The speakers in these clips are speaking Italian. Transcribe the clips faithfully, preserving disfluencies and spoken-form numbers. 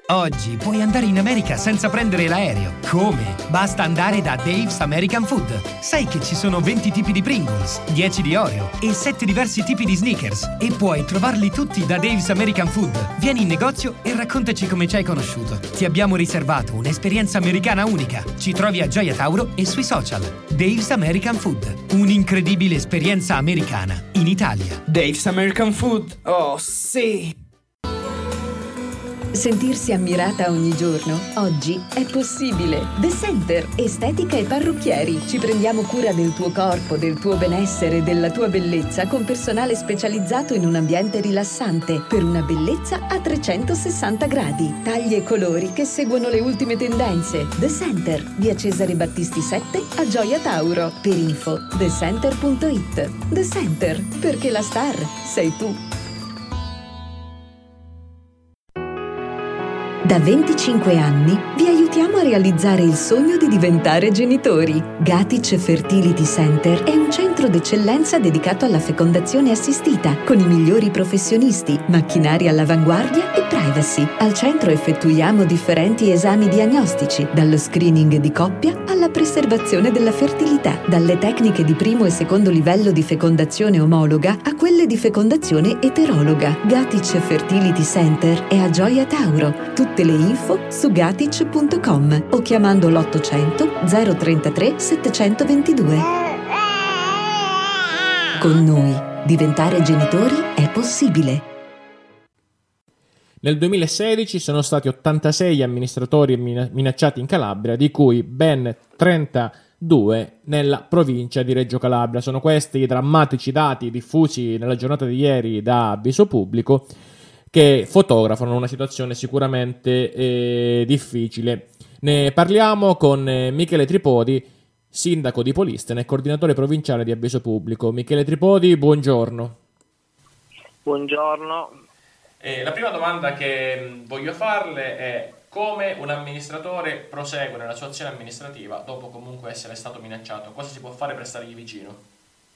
Oggi puoi andare in America senza prendere l'aereo. Come? Basta andare da Dave's American Food. Sai che ci sono venti tipi di Pringles, dieci di Oreo e sette diversi tipi di Snickers e puoi trovarli tutti da Dave's American Food. Vieni in negozio e raccontaci come ci hai conosciuto. Ti abbiamo riservato un'esperienza americana unica. Ci trovi a Gioia Tauro e sui social. Dave's American Food. Un'incredibile esperienza americana in Italia. Dave's American Food. Oh, sì! Sentirsi ammirata ogni giorno, oggi è possibile. The Center, estetica e parrucchieri. Ci prendiamo cura del tuo corpo, del tuo benessere, della tua bellezza con personale specializzato in un ambiente rilassante per una bellezza a trecentosessanta gradi. Tagli e colori che seguono le ultime tendenze. The Center, via Cesare Battisti sette a Gioia Tauro. Per info the center punto it. The Center, perché la star sei tu. Da venticinque anni vi aiutiamo a realizzare il sogno di diventare genitori. Gatic Fertility Center è un centro d'eccellenza dedicato alla fecondazione assistita, con i migliori professionisti, macchinari all'avanguardia e privacy. Al centro effettuiamo differenti esami diagnostici, dallo screening di coppia alla preservazione della fertilità, dalle tecniche di primo e secondo livello di fecondazione omologa a quelle di fecondazione eterologa. Gatic Fertility Center è a Gioia Tauro. Tutte le info su gatic punto com o chiamando l'ottocento zero trentatré settecentoventidue. Con noi diventare genitori è possibile. Nel duemilasedici sono stati ottantasei amministratori minacciati in Calabria, di cui ben trentadue nella provincia di Reggio Calabria. Sono questi i drammatici dati diffusi nella giornata di ieri da Avviso Pubblico, che fotografano una situazione sicuramente eh, difficile. Ne parliamo con eh, Michele Tripodi, sindaco di Polistena e coordinatore provinciale di Avviso Pubblico. Michele Tripodi, buongiorno. Buongiorno. Eh, la prima domanda che voglio farle è: come un amministratore prosegue nella sua azione amministrativa dopo comunque essere stato minacciato? Cosa si può fare per stargli vicino?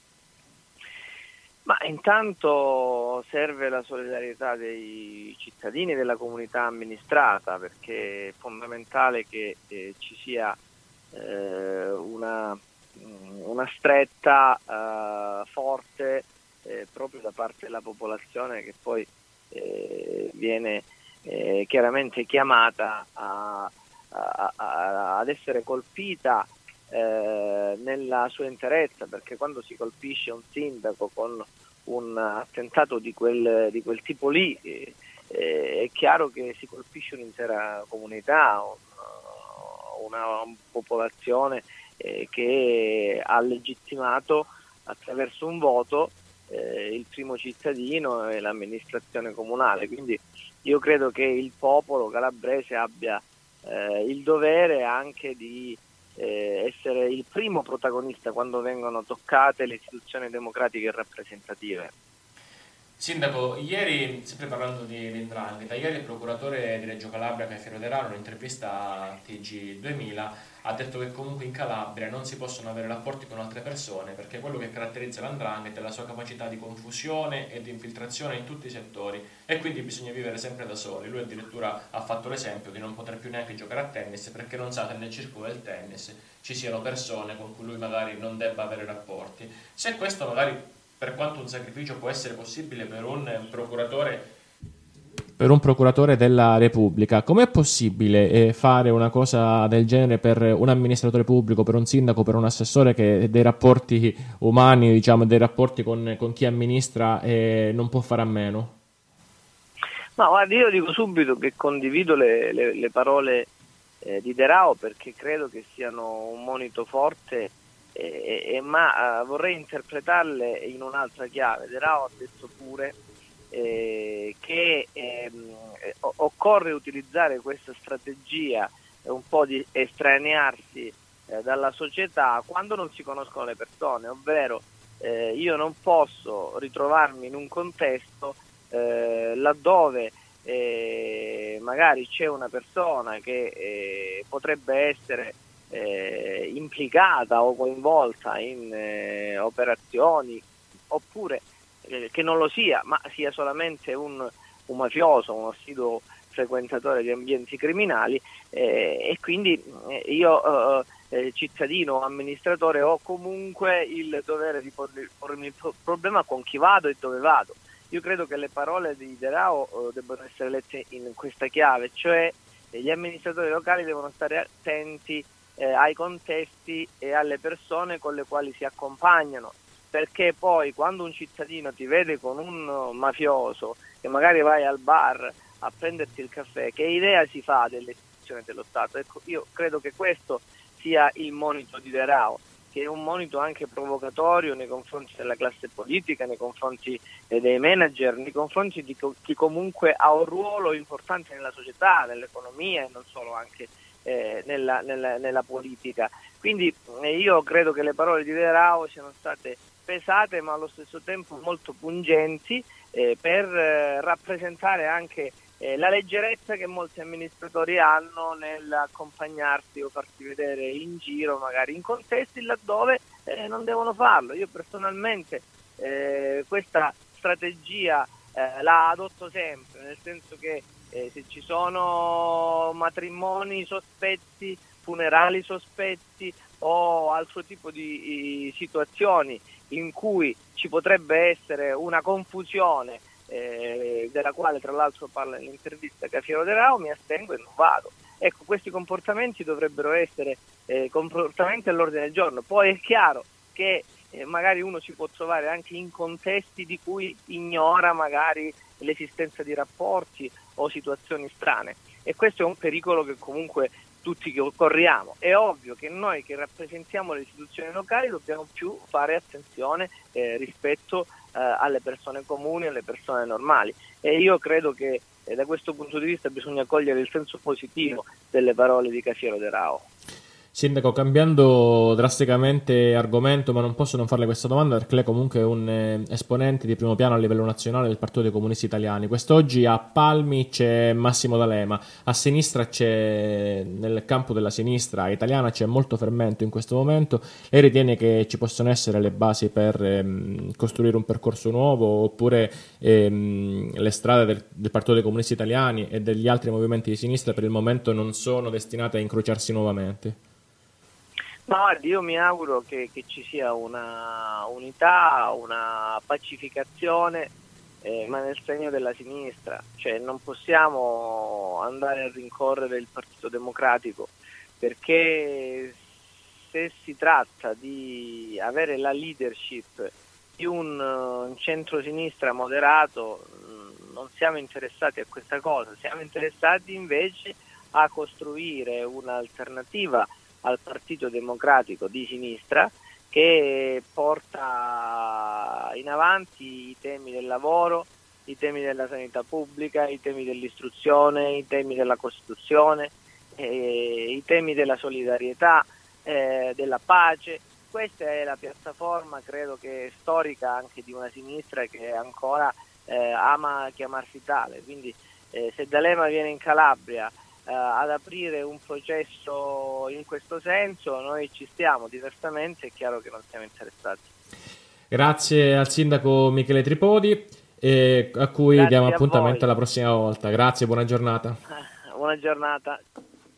Ma intanto serve la solidarietà dei cittadini e della comunità amministrata, perché è fondamentale che eh, ci sia eh, una, una stretta eh, forte eh, proprio da parte della popolazione, che poi eh, viene eh, chiaramente chiamata a, a, a, ad essere colpita Eh, nella sua interezza, perché quando si colpisce un sindaco con un attentato di quel, di quel tipo lì eh, eh, è chiaro che si colpisce un'intera comunità, un, una popolazione eh, che ha legittimato attraverso un voto eh, il primo cittadino e l'amministrazione comunale. Quindi io credo che il popolo calabrese abbia eh, il dovere anche di Eh, essere il primo protagonista quando vengono toccate le istituzioni democratiche e rappresentative. Sindaco, ieri, sempre parlando di, di 'ndrangheta, ieri il procuratore di Reggio Calabria, Cafiero De Raro, in un'intervista a T G duemila, ha detto che comunque in Calabria non si possono avere rapporti con altre persone, perché quello che caratterizza la 'ndrangheta è la sua capacità di confusione e di infiltrazione in tutti i settori, e quindi bisogna vivere sempre da soli. Lui addirittura ha fatto l'esempio di non poter più neanche giocare a tennis, perché non sa che nel circolo del tennis ci siano persone con cui lui magari non debba avere rapporti. Se questo magari, per quanto un sacrificio può essere possibile per un procuratore per un procuratore della Repubblica, com'è possibile eh, fare una cosa del genere per un amministratore pubblico, per un sindaco, per un assessore che dei rapporti umani, diciamo, dei rapporti con, con chi amministra eh, non può fare a meno? Ma guardi, io dico subito che condivido le, le, le parole eh, di De Rao, perché credo che siano un monito forte. Eh, eh, ma eh, vorrei interpretarle in un'altra chiave. De Rao ha detto pure eh, che ehm, eh, occorre utilizzare questa strategia eh, un po' di estranearsi eh, dalla società quando non si conoscono le persone, ovvero eh, io non posso ritrovarmi in un contesto eh, laddove eh, magari c'è una persona che eh, potrebbe essere Eh, implicata o coinvolta in eh, operazioni, oppure eh, che non lo sia, ma sia solamente un, un mafioso, un assiduo frequentatore di ambienti criminali eh, e quindi eh, io eh, cittadino o amministratore ho comunque il dovere di pormi, pormi il problema con chi vado e dove vado. Io credo che le parole di De Rao eh, debbano essere lette in questa chiave, cioè eh, gli amministratori locali devono stare attenti eh, ai contesti e alle persone con le quali si accompagnano, perché poi quando un cittadino ti vede con un mafioso che magari vai al bar a prenderti il caffè, che idea si fa delle istituzioni dello Stato? Ecco, io credo che questo sia il monito di De Rao, che è un monito anche provocatorio nei confronti della classe politica, nei confronti eh, dei manager, nei confronti di co- chi comunque ha un ruolo importante nella società, nell'economia e non solo, anche eh, nella, nella, nella politica. Quindi eh, io credo che le parole di De Rao siano state pesate ma allo stesso tempo molto pungenti eh, per eh, rappresentare anche eh, la leggerezza che molti amministratori hanno nell'accompagnarsi o farsi vedere in giro magari in contesti laddove eh, non devono farlo. Io personalmente eh, questa strategia eh, la adotto sempre, nel senso che eh, se ci sono matrimoni sospetti, funerali sospetti o altro tipo di, di situazioni in cui ci potrebbe essere una confusione eh, della quale tra l'altro parla nell'intervista Cafiero De Rao, mi astengo e non vado. Ecco, questi comportamenti dovrebbero essere eh, comportamenti all'ordine del giorno. Poi è chiaro che eh, magari uno si può trovare anche in contesti di cui ignora magari l'esistenza di rapporti o situazioni strane, e questo è un pericolo che comunque tutti corriamo. È ovvio che noi che rappresentiamo le istituzioni locali dobbiamo più fare attenzione eh, rispetto eh, alle persone comuni, alle persone normali, e io credo che eh, da questo punto di vista bisogna cogliere il senso positivo delle parole di Cafiero De Rao. Sindaco, cambiando drasticamente argomento, ma non posso non farle questa domanda perché lei comunque è un eh, esponente di primo piano a livello nazionale del Partito dei Comunisti Italiani. Quest'oggi a Palmi c'è Massimo D'Alema, a sinistra c'è, nel campo della sinistra italiana c'è molto fermento in questo momento. Lei ritiene che ci possono essere le basi per ehm, costruire un percorso nuovo, oppure ehm, le strade del, del Partito dei Comunisti Italiani e degli altri movimenti di sinistra per il momento non sono destinate a incrociarsi nuovamente? No, guardi, io mi auguro che, che ci sia una unità, una pacificazione, eh, ma nel segno della sinistra. Cioè non possiamo andare a rincorrere il Partito Democratico, perché se si tratta di avere la leadership di un, un centro-sinistra moderato, non siamo interessati a questa cosa, siamo interessati invece a costruire un'alternativa al Partito Democratico di sinistra che porta in avanti i temi del lavoro, i temi della sanità pubblica, i temi dell'istruzione, i temi della Costituzione, eh, i temi della solidarietà, eh, della pace. Questa è la piattaforma, credo che storica anche di una sinistra che ancora eh, ama chiamarsi tale. Quindi eh, se D'Alema viene in Calabria Uh, ad aprire un processo in questo senso, noi ci stiamo, diversamente è chiaro che non siamo interessati. Grazie al sindaco Michele Tripodi, eh, a cui Grazie diamo a appuntamento voi. alla prossima volta. Grazie, buona giornata. Buona giornata.